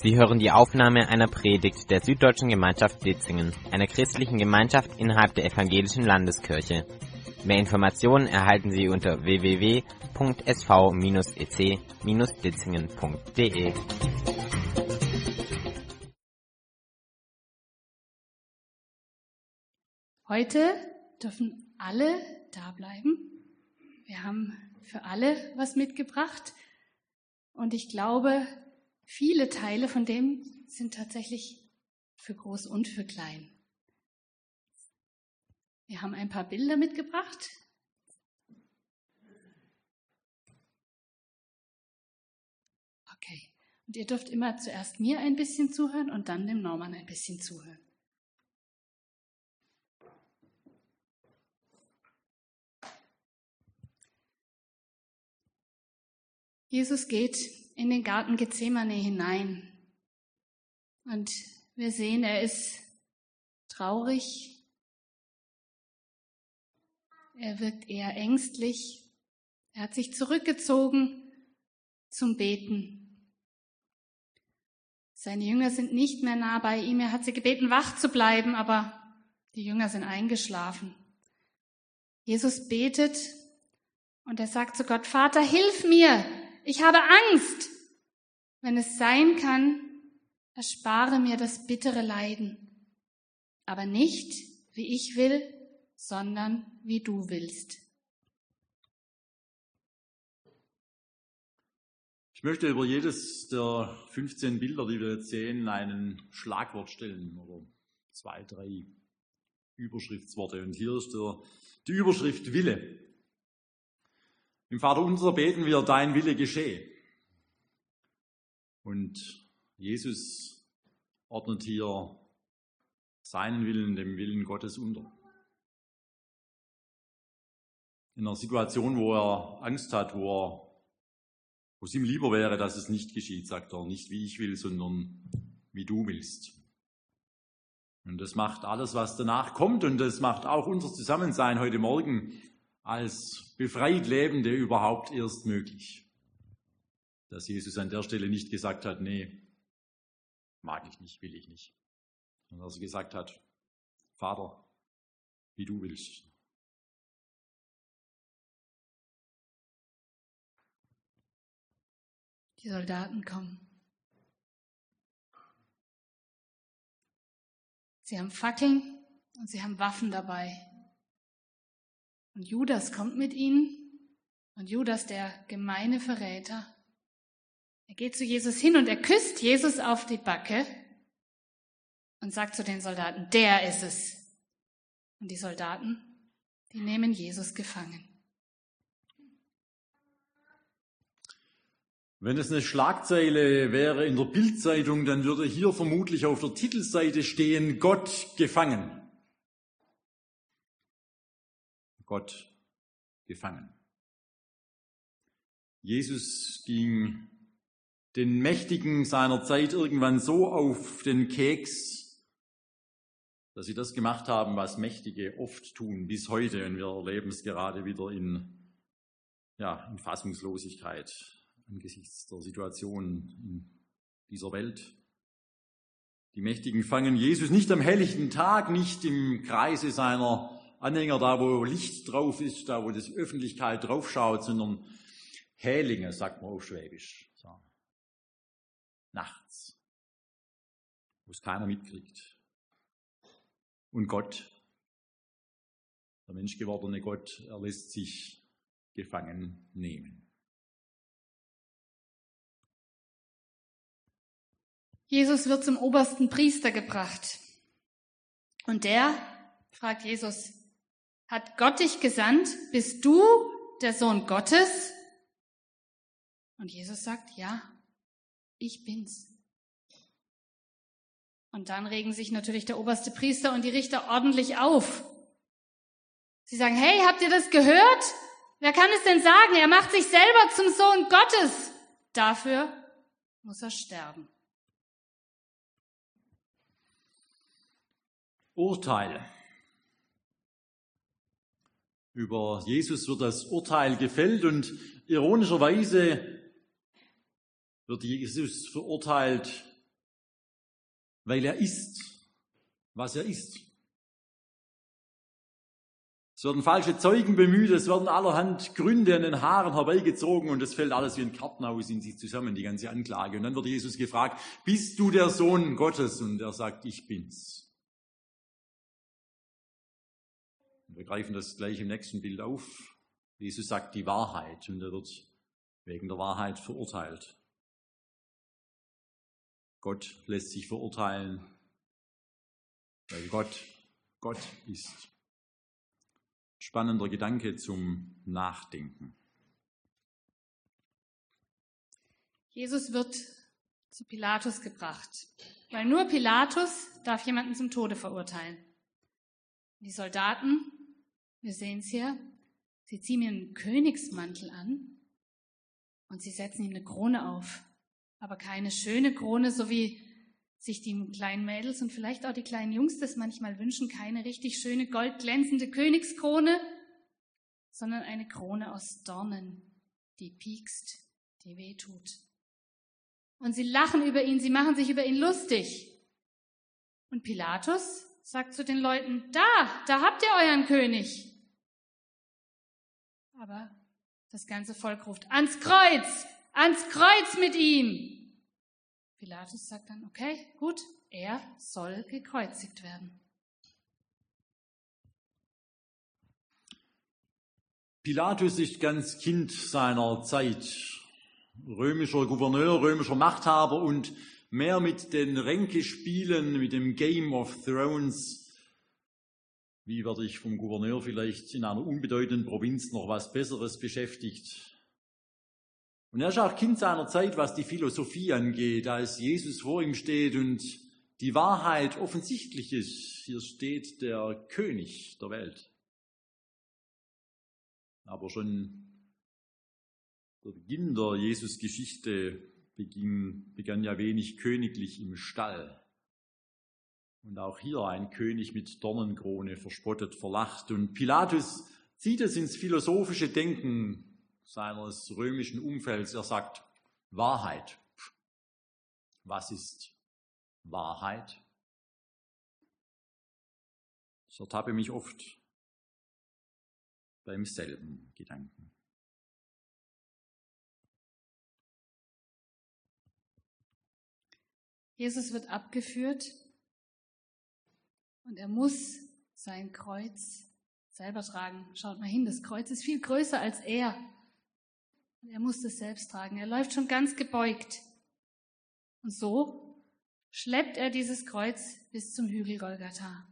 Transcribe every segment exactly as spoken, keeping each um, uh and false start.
Sie hören die Aufnahme einer Predigt der Süddeutschen Gemeinschaft Ditzingen, einer christlichen Gemeinschaft innerhalb der Evangelischen Landeskirche. Mehr Informationen erhalten Sie unter w w w punkt s v bindestrich e c bindestrich ditzingen punkt d e. Heute dürfen alle da bleiben. Wir haben für alle was mitgebracht. Und ich glaube, viele Teile von dem sind tatsächlich für groß und für klein. Wir haben ein paar Bilder mitgebracht. Okay. Und ihr dürft immer zuerst mir ein bisschen zuhören und dann dem Norman ein bisschen zuhören. Jesus geht in den Garten Gethsemane hinein und wir sehen, er ist traurig, er wirkt eher ängstlich, er hat sich zurückgezogen zum Beten. Seine Jünger sind nicht mehr nah bei ihm, er hat sie gebeten, wach zu bleiben, aber die Jünger sind eingeschlafen. Jesus betet und er sagt zu Gott: Vater, hilf mir! Ich habe Angst. Wenn es sein kann, erspare mir das bittere Leiden. Aber nicht, wie ich will, sondern wie du willst. Ich möchte über jedes der fünfzehn Bilder, die wir jetzt sehen, ein Schlagwort stellen oder zwei, drei Überschriftsworte. Und hier ist der, die Überschrift Wille. Im Vaterunser beten wir, dein Wille geschehe. Und Jesus ordnet hier seinen Willen dem Willen Gottes unter. In einer Situation, wo er Angst hat, wo, er, wo es ihm lieber wäre, dass es nicht geschieht, sagt er, nicht wie ich will, sondern wie du willst. Und das macht alles, was danach kommt, und das macht auch unser Zusammensein heute Morgen als befreit Lebende überhaupt erst möglich. Dass Jesus an der Stelle nicht gesagt hat, nee, mag ich nicht, will ich nicht. Sondern dass er gesagt hat, Vater, wie du willst. Die Soldaten kommen. Sie haben Fackeln und sie haben Waffen dabei. Und Judas kommt mit ihnen, und Judas, der gemeine Verräter, er geht zu Jesus hin und er küsst Jesus auf die Backe und sagt zu den Soldaten, der ist es. Und die Soldaten, die nehmen Jesus gefangen. Wenn es eine Schlagzeile wäre in der Bildzeitung, dann würde hier vermutlich auf der Titelseite stehen, Gott gefangen. Gott gefangen. Jesus ging den Mächtigen seiner Zeit irgendwann so auf den Keks, dass sie das gemacht haben, was Mächtige oft tun, bis heute. Und wir erleben es gerade wieder in, ja, in Fassungslosigkeit angesichts der Situation in dieser Welt. Die Mächtigen fangen Jesus nicht am helllichten Tag, nicht im Kreise seiner Anhänger, da wo Licht drauf ist, da wo die Öffentlichkeit drauf schaut, sondern Hälinge, sagt man auf Schwäbisch. So. Nachts, wo es keiner mitkriegt. Und Gott, der menschgewordene Gott, er lässt sich gefangen nehmen. Jesus wird zum obersten Priester gebracht. Und der fragt Jesus, hat Gott dich gesandt? Bist du der Sohn Gottes? Und Jesus sagt, ja, ich bin's. Und dann regen sich natürlich der oberste Priester und die Richter ordentlich auf. Sie sagen, hey, habt ihr das gehört? Wer kann es denn sagen? Er macht sich selber zum Sohn Gottes. Dafür muss er sterben. Urteil. Über Jesus wird das Urteil gefällt und ironischerweise wird Jesus verurteilt weil er ist, was er ist. Es werden falsche Zeugen bemüht, es werden allerhand Gründe an den Haaren herbeigezogen und es fällt alles wie ein Kartenhaus in sich zusammen, die ganze Anklage. Und dann wird Jesus gefragt, bist du der Sohn Gottes? Und er sagt, ich bin's. Und wir greifen das gleich im nächsten Bild auf. Jesus sagt die Wahrheit und er wird wegen der Wahrheit verurteilt. Gott lässt sich verurteilen, weil Gott Gott ist. Spannender Gedanke zum Nachdenken. Jesus wird zu Pilatus gebracht, weil nur Pilatus darf jemanden zum Tode verurteilen. Die Soldaten, wir sehen es hier, sie ziehen ihm einen Königsmantel an und sie setzen ihm eine Krone auf. Aber keine schöne Krone, so wie sich die kleinen Mädels und vielleicht auch die kleinen Jungs das manchmal wünschen, keine richtig schöne goldglänzende Königskrone, sondern eine Krone aus Dornen, die piekst, die wehtut. Und sie lachen über ihn, sie machen sich über ihn lustig. Und Pilatus sagt zu den Leuten, da, da habt ihr euren König. Aber das ganze Volk ruft, ans Kreuz, ans Kreuz mit ihm. Pilatus sagt dann, okay, gut, er soll gekreuzigt werden. Pilatus ist ganz Kind seiner Zeit, römischer Gouverneur, römischer Machthaber und mehr mit den Ränkespielen, mit dem Game of Thrones. Wie werde ich vom Gouverneur vielleicht in einer unbedeutenden Provinz noch was Besseres beschäftigt? Und er ist auch Kind seiner Zeit, was die Philosophie angeht, als Jesus vor ihm steht und die Wahrheit offensichtlich ist. Hier steht der König der Welt. Aber schon der Beginn der Jesus-Geschichte beginn, begann ja wenig königlich im Stall. Und auch hier ein König mit Dornenkrone, verspottet, verlacht. Und Pilatus zieht es ins philosophische Denken seines römischen Umfelds. Er sagt, Wahrheit. Was ist Wahrheit? Ich ertappe mich oft beim selben Gedanken. Jesus wird abgeführt und er muss sein Kreuz selber tragen. Schaut mal hin, das Kreuz ist viel größer als er. Und er muss es selbst tragen. Er läuft schon ganz gebeugt. Und so schleppt er dieses Kreuz bis zum Hügel Golgatha.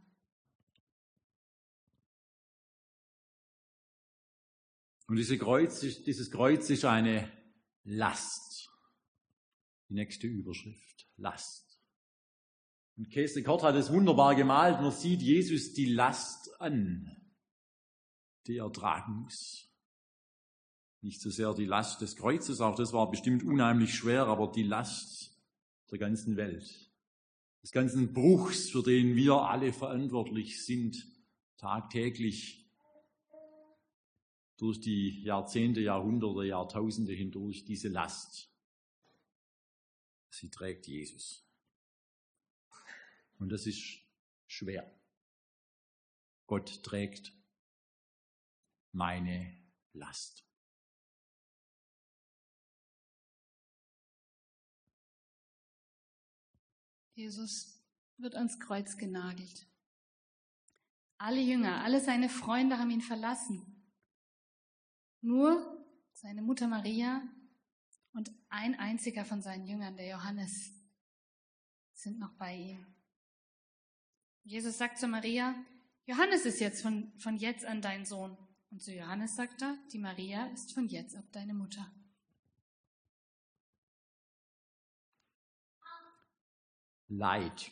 Und diese Kreuz, dieses Kreuz ist eine Last. Die nächste Überschrift, Last. Und Kees de Kort hat es wunderbar gemalt. Man sieht Jesus die Last an, die er tragen muss. Nicht so sehr die Last des Kreuzes, auch das war bestimmt unheimlich schwer, aber die Last der ganzen Welt, des ganzen Bruchs, für den wir alle verantwortlich sind, tagtäglich, durch die Jahrzehnte, Jahrhunderte, Jahrtausende hindurch, diese Last. Sie trägt Jesus. Und das ist schwer. Gott trägt meine Last. Jesus wird ans Kreuz genagelt. Alle Jünger, alle seine Freunde haben ihn verlassen. Nur seine Mutter Maria und ein einziger von seinen Jüngern, der Johannes, sind noch bei ihm. Jesus sagt zu Maria, Johannes ist jetzt von, von jetzt an dein Sohn. Und zu Johannes sagt er, die Maria ist von jetzt ab deine Mutter. Leid.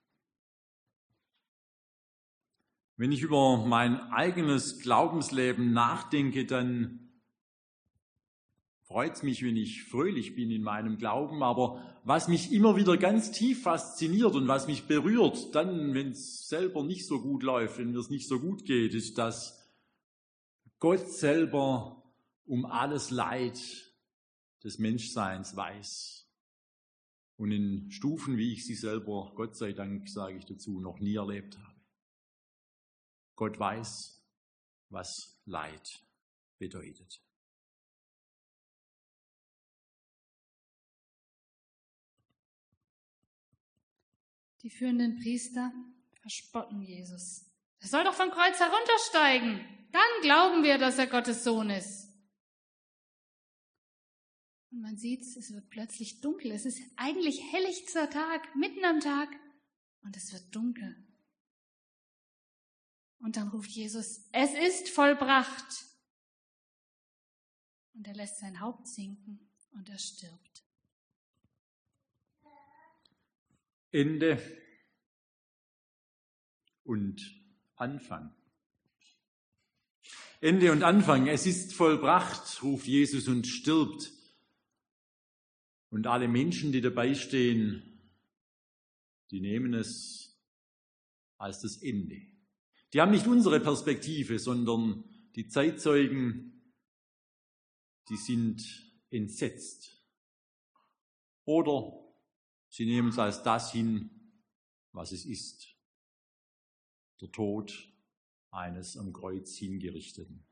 Wenn ich über mein eigenes Glaubensleben nachdenke, dann freut es mich, wenn ich fröhlich bin in meinem Glauben. Aber was mich immer wieder ganz tief fasziniert und was mich berührt, dann, wenn es selber nicht so gut läuft, wenn mir es nicht so gut geht, ist, dass Gott selber um alles Leid des Menschseins weiß. und in Stufen, wie ich sie selber, Gott sei Dank, sage ich dazu, noch nie erlebt habe. Gott weiß, was Leid bedeutet. Die führenden Priester verspotten Jesus. Er soll doch vom Kreuz heruntersteigen. Dann glauben wir, dass er Gottes Sohn ist. Und man sieht, es wird plötzlich dunkel. Es ist eigentlich helllichter Tag, mitten am Tag. Und es wird dunkel. Und dann ruft Jesus, es ist vollbracht. Und er lässt sein Haupt sinken und er stirbt. Ende und Anfang. Ende und Anfang. Es ist vollbracht, ruft Jesus und stirbt. Und alle Menschen, die dabei stehen, die nehmen es als das Ende. Die haben nicht unsere Perspektive, sondern die Zeitzeugen, die sind entsetzt. Oder sie nehmen es als das hin, was es ist. Der Tod eines am Kreuz hingerichteten.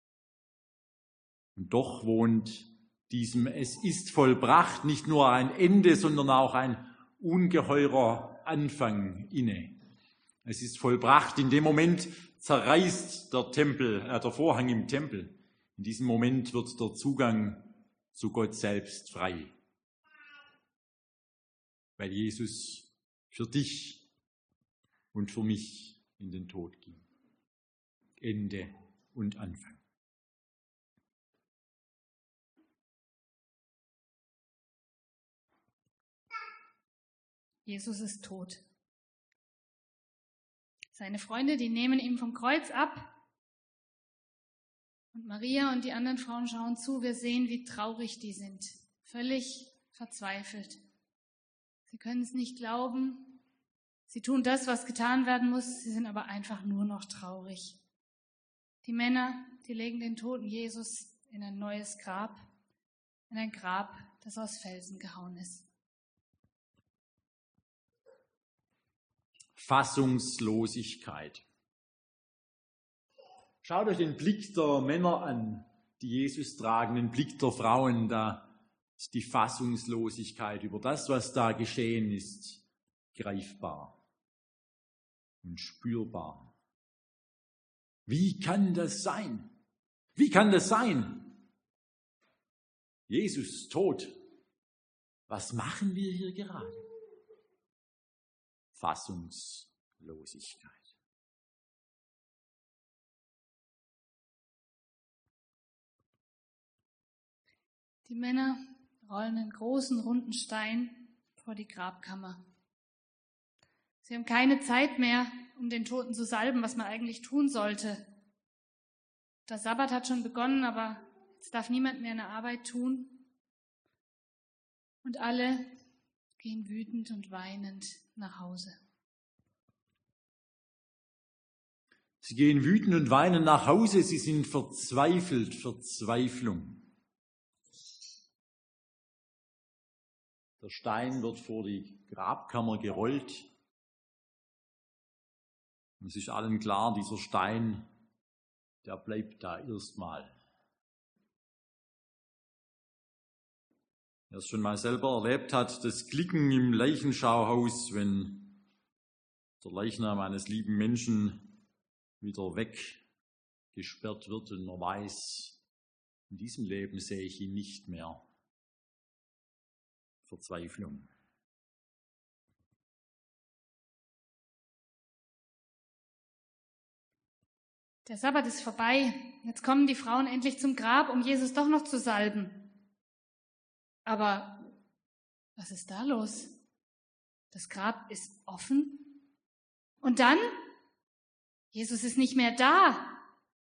Und doch wohnt diesem Es ist vollbracht nicht nur ein Ende, sondern auch ein ungeheurer Anfang inne. Es ist vollbracht. In dem Moment zerreißt der Tempel, äh, der Vorhang im Tempel. In diesem Moment wird der Zugang zu Gott selbst frei. Weil Jesus für dich und für mich in den Tod ging. Ende und Anfang. Jesus ist tot. Seine Freunde, die nehmen ihn vom Kreuz ab. Und Maria und die anderen Frauen schauen zu. Wir sehen, wie traurig die sind. Völlig verzweifelt. Sie können es nicht glauben. Sie tun das, was getan werden muss. Sie sind aber einfach nur noch traurig. Die Männer, die legen den toten Jesus in ein neues Grab. In ein Grab, das aus Felsen gehauen ist. Fassungslosigkeit. Schaut euch den Blick der Männer an, die Jesus tragen, den Blick der Frauen. Da ist die Fassungslosigkeit über das, was da geschehen ist, greifbar und spürbar. Wie kann das sein? Wie kann das sein? Jesus tot. Was machen wir hier gerade? Fassungslosigkeit. Die Männer rollen einen großen, runden Stein vor die Grabkammer. Sie haben keine Zeit mehr, um den Toten zu salben, was man eigentlich tun sollte. Der Sabbat hat schon begonnen, aber jetzt darf niemand mehr eine Arbeit tun. Und alle gehen wütend und weinend nach Hause. Sie gehen wütend und weinend nach Hause. Sie sind verzweifelt, Verzweiflung. Der Stein wird vor die Grabkammer gerollt. Und es ist allen klar, dieser Stein, der bleibt da erstmal. Wer es schon mal selber erlebt hat, das Klicken im Leichenschauhaus, wenn der Leichnam eines lieben Menschen wieder weggesperrt wird und man weiß, in diesem Leben sehe ich ihn nicht mehr. Verzweiflung. Der Sabbat ist vorbei. Jetzt kommen die Frauen endlich zum Grab, um Jesus doch noch zu salben. Aber was ist da los? Das Grab ist offen. Und dann? Jesus ist nicht mehr da.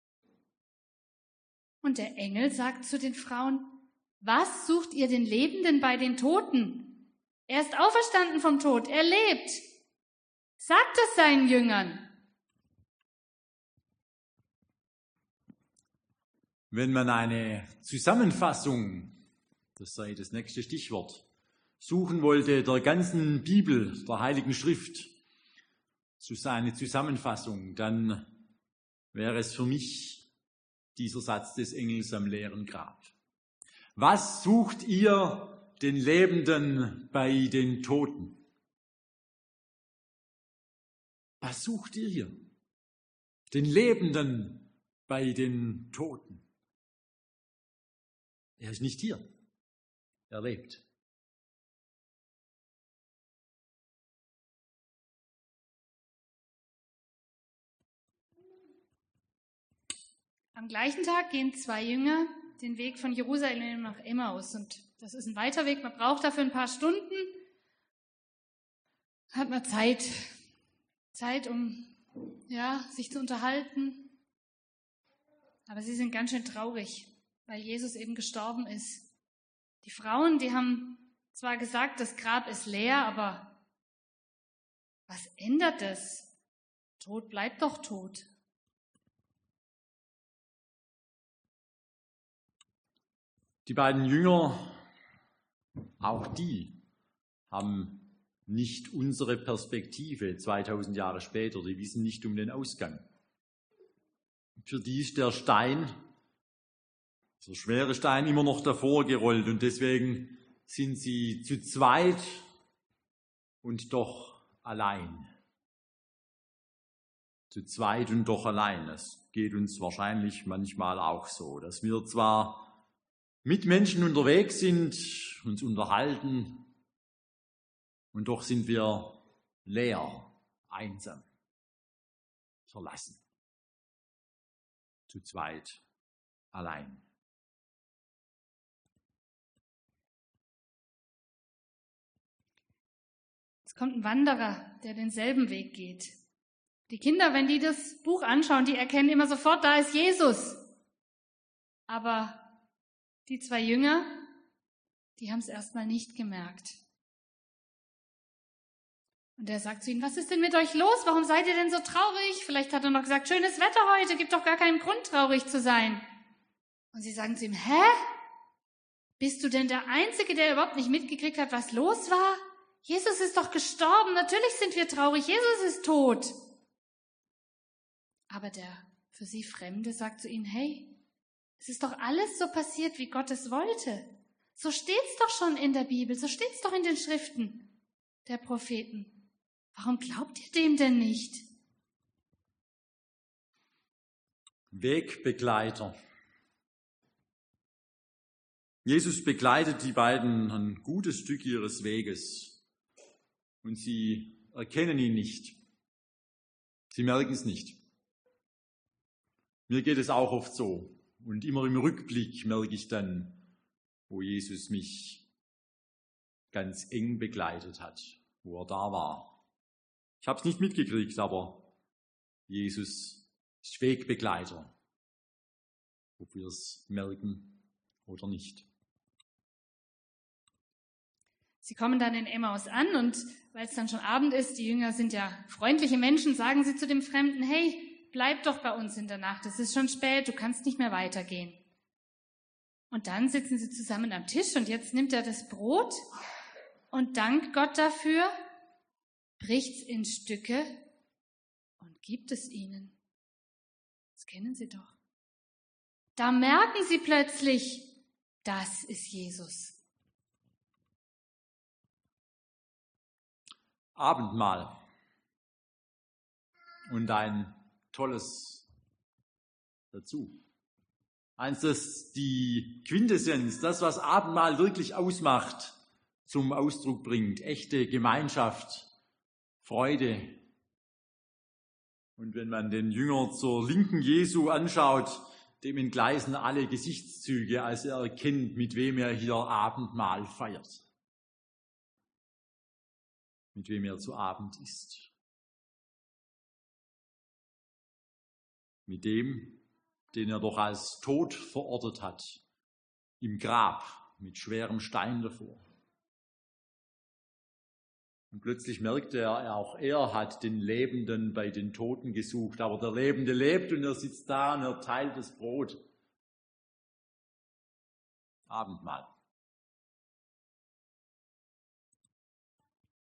Und der Engel sagt zu den Frauen, was sucht ihr den Lebenden bei den Toten? Er ist auferstanden vom Tod, er lebt. Sagt es seinen Jüngern. Wenn man eine Zusammenfassung, das sei das nächste Stichwort, suchen wollte, der ganzen Bibel, der Heiligen Schrift, zu seiner Zusammenfassung, dann wäre es für mich dieser Satz des Engels am leeren Grab. Was sucht ihr den Lebenden bei den Toten? Was sucht ihr hier? Den Lebenden bei den Toten. Er ist nicht hier. Er lebt. Am gleichen Tag gehen zwei Jünger den Weg von Jerusalem nach Emmaus. Und das ist ein weiter Weg. Man braucht dafür ein paar Stunden. Hat man Zeit. Zeit, um ja, sich zu unterhalten. Aber sie sind ganz schön traurig, weil Jesus eben gestorben ist. Die Frauen, die haben zwar gesagt, das Grab ist leer, aber was ändert es? Tod bleibt doch tot. Die beiden Jünger, auch die, haben nicht unsere Perspektive zweitausend Jahre später. Die wissen nicht um den Ausgang. Für die ist der Stein, der schwere Stein, immer noch davor gerollt und deswegen sind sie zu zweit und doch allein. Zu zweit und doch allein. Das geht uns wahrscheinlich manchmal auch so, dass wir zwar mit Menschen unterwegs sind, uns unterhalten, und doch sind wir leer, einsam, verlassen, zu zweit, allein. Es kommt ein Wanderer, der denselben Weg geht. Die Kinder, wenn die das Buch anschauen, die erkennen immer sofort, da ist Jesus. Aber die zwei Jünger, die haben es erstmal nicht gemerkt. Und er sagt zu ihnen, was ist denn mit euch los? Warum seid ihr denn so traurig? Vielleicht hat er noch gesagt, schönes Wetter heute, gibt doch gar keinen Grund, traurig zu sein. Und sie sagen zu ihm, hä? Bist du denn der Einzige, der überhaupt nicht mitgekriegt hat, was los war? Jesus ist doch gestorben, natürlich sind wir traurig, Jesus ist tot. Aber der für sie Fremde sagt zu ihnen, hey, es ist doch alles so passiert, wie Gott es wollte. So steht's doch schon in der Bibel, so steht's doch in den Schriften der Propheten. Warum glaubt ihr dem denn nicht? Wegbegleiter. Jesus begleitet die beiden ein gutes Stück ihres Weges und sie erkennen ihn nicht. Sie merken es nicht. Mir geht es auch oft so. Und immer im Rückblick merke ich dann, wo Jesus mich ganz eng begleitet hat, wo er da war. Ich habe es nicht mitgekriegt, aber Jesus ist Wegbegleiter, ob wir es merken oder nicht. Sie kommen dann in Emmaus an und weil es dann schon Abend ist, die Jünger sind ja freundliche Menschen, sagen sie zu dem Fremden, hey, bleib doch bei uns in der Nacht, es ist schon spät, du kannst nicht mehr weitergehen. Und dann sitzen sie zusammen am Tisch und jetzt nimmt er das Brot und dankt Gott dafür, bricht's in Stücke und gibt es ihnen. Das kennen sie doch. Da merken sie plötzlich, das ist Jesus. Abendmahl. Und ein tolles dazu. Eins, das die Quintessenz, das, was Abendmahl wirklich ausmacht, zum Ausdruck bringt. Echte Gemeinschaft, Freude. Und wenn man den Jünger zur Linken Jesu anschaut, dem entgleisen alle Gesichtszüge, als er erkennt, mit wem er hier Abendmahl feiert. Mit wem er zu Abend isst. Mit dem, den er doch als tot verortet hat, im Grab mit schwerem Stein davor. Und plötzlich merkt er, auch er hat den Lebenden bei den Toten gesucht, aber der Lebende lebt und er sitzt da und er teilt das Brot. Abendmahl.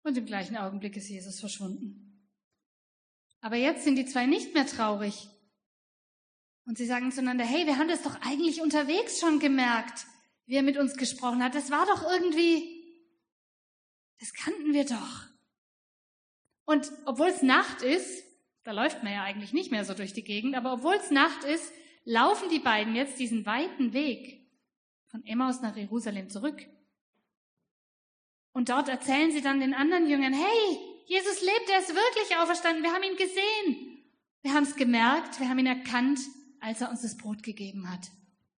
Und im gleichen Augenblick ist Jesus verschwunden. Aber jetzt sind die zwei nicht mehr traurig. Und sie sagen zueinander, hey, wir haben das doch eigentlich unterwegs schon gemerkt, wie er mit uns gesprochen hat. Das war doch irgendwie, das kannten wir doch. Und obwohl es Nacht ist, da läuft man ja eigentlich nicht mehr so durch die Gegend, aber obwohl es Nacht ist, laufen die beiden jetzt diesen weiten Weg von Emmaus nach Jerusalem zurück. Und dort erzählen sie dann den anderen Jüngern, hey, Jesus lebt, er ist wirklich auferstanden, wir haben ihn gesehen. Wir haben es gemerkt, wir haben ihn erkannt, als er uns das Brot gegeben hat.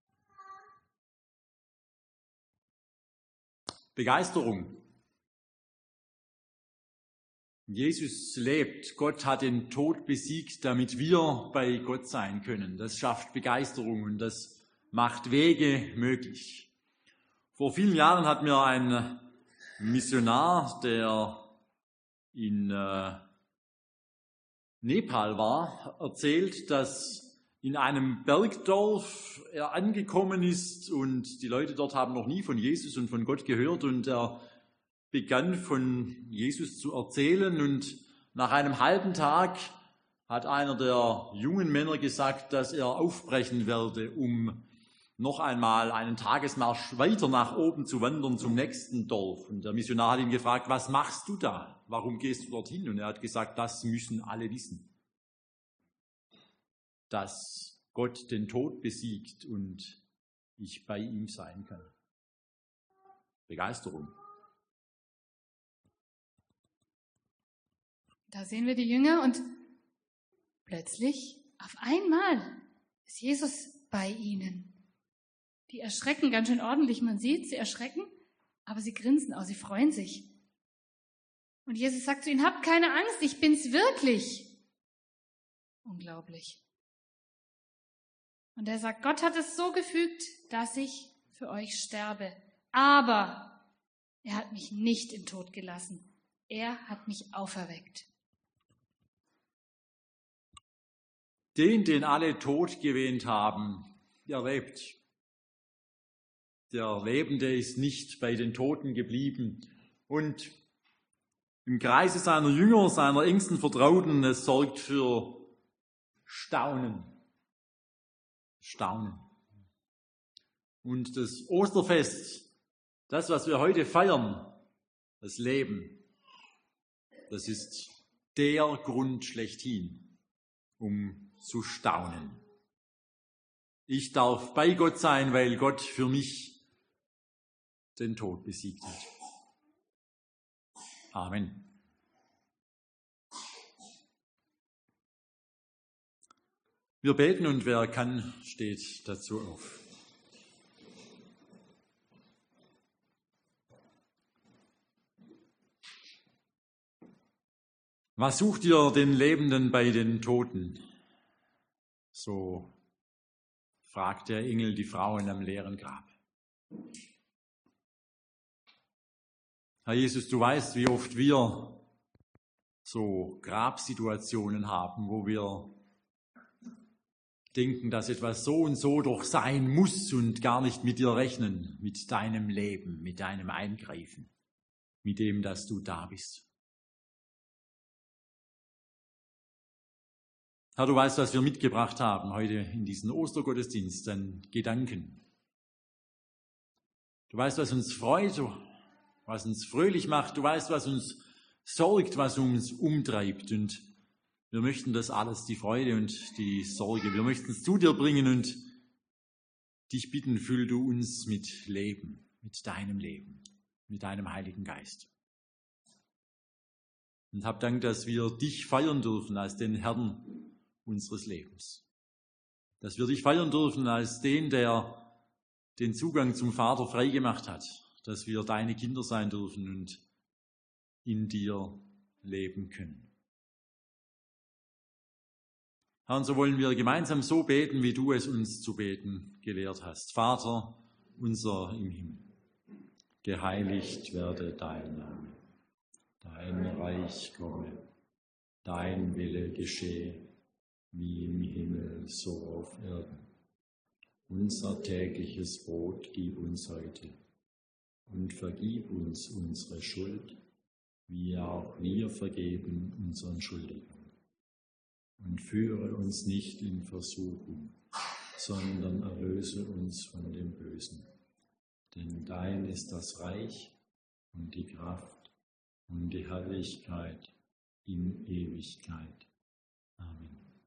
Begeisterung. Jesus lebt. Gott hat den Tod besiegt, damit wir bei Gott sein können. Das schafft Begeisterung und das macht Wege möglich. Vor vielen Jahren hat mir ein Missionar, der in äh, Nepal war, erzählt, dass in einem Bergdorf er angekommen ist und die Leute dort haben noch nie von Jesus und von Gott gehört und er begann von Jesus zu erzählen und nach einem halben Tag hat einer der jungen Männer gesagt, dass er aufbrechen werde, um noch einmal einen Tagesmarsch weiter nach oben zu wandern zum nächsten Dorf. Und der Missionar hat ihn gefragt, was machst du da? Warum gehst du dorthin? Und er hat gesagt, das müssen alle wissen, dass Gott den Tod besiegt und ich bei ihm sein kann. Begeisterung. Da sehen wir die Jünger und plötzlich, auf einmal, ist Jesus bei ihnen. Die erschrecken ganz schön ordentlich, man sieht, sie erschrecken, aber sie grinsen auch, sie freuen sich. Und Jesus sagt zu ihnen, habt keine Angst, ich bin's wirklich. Unglaublich. Und er sagt, Gott hat es so gefügt, dass ich für euch sterbe. Aber er hat mich nicht im Tod gelassen. Er hat mich auferweckt. Den, den alle tot gewähnt haben, der lebt. Der Lebende ist nicht bei den Toten geblieben. Und im Kreise seiner Jünger, seiner engsten Vertrauten, es sorgt für Staunen. Staunen. Und das Osterfest, das, was wir heute feiern, das Leben, das ist der Grund schlechthin, um zu staunen. Ich darf bei Gott sein, weil Gott für mich den Tod besiegt hat. Amen. Wir beten und wer kann, steht dazu auf. Was sucht ihr den Lebenden bei den Toten? So fragt der Engel die Frauen am leeren Grab. Herr Jesus, du weißt, wie oft wir so Grabsituationen haben, wo wir denken, dass etwas so und so doch sein muss und gar nicht mit dir rechnen, mit deinem Leben, mit deinem Eingreifen, mit dem, dass du da bist. Herr, du weißt, was wir mitgebracht haben heute in diesen Ostergottesdienst, an Gedanken. Du weißt, was uns freut, was uns fröhlich macht. Du weißt, was uns sorgt, was uns umtreibt. Und wir möchten das alles, die Freude und die Sorge, wir möchten es zu dir bringen und dich bitten, füll du uns mit Leben, mit deinem Leben, mit deinem Heiligen Geist. Und hab Dank, dass wir dich feiern dürfen als den Herrn unseres Lebens. Dass wir dich feiern dürfen als den, der den Zugang zum Vater freigemacht hat. Dass wir deine Kinder sein dürfen und in dir leben können. Herr, und so wollen wir gemeinsam so beten, wie du es uns zu beten gelehrt hast. Vater unser im Himmel, geheiligt werde dein Name. Dein Reich komme, dein Wille geschehe, wie im Himmel, so auf Erden. Unser tägliches Brot gib uns heute und vergib uns unsere Schuld, wie auch wir vergeben unseren Schuldigen. Und führe uns nicht in Versuchung, sondern erlöse uns von dem Bösen. Denn dein ist das Reich und die Kraft und die Herrlichkeit in Ewigkeit. Amen.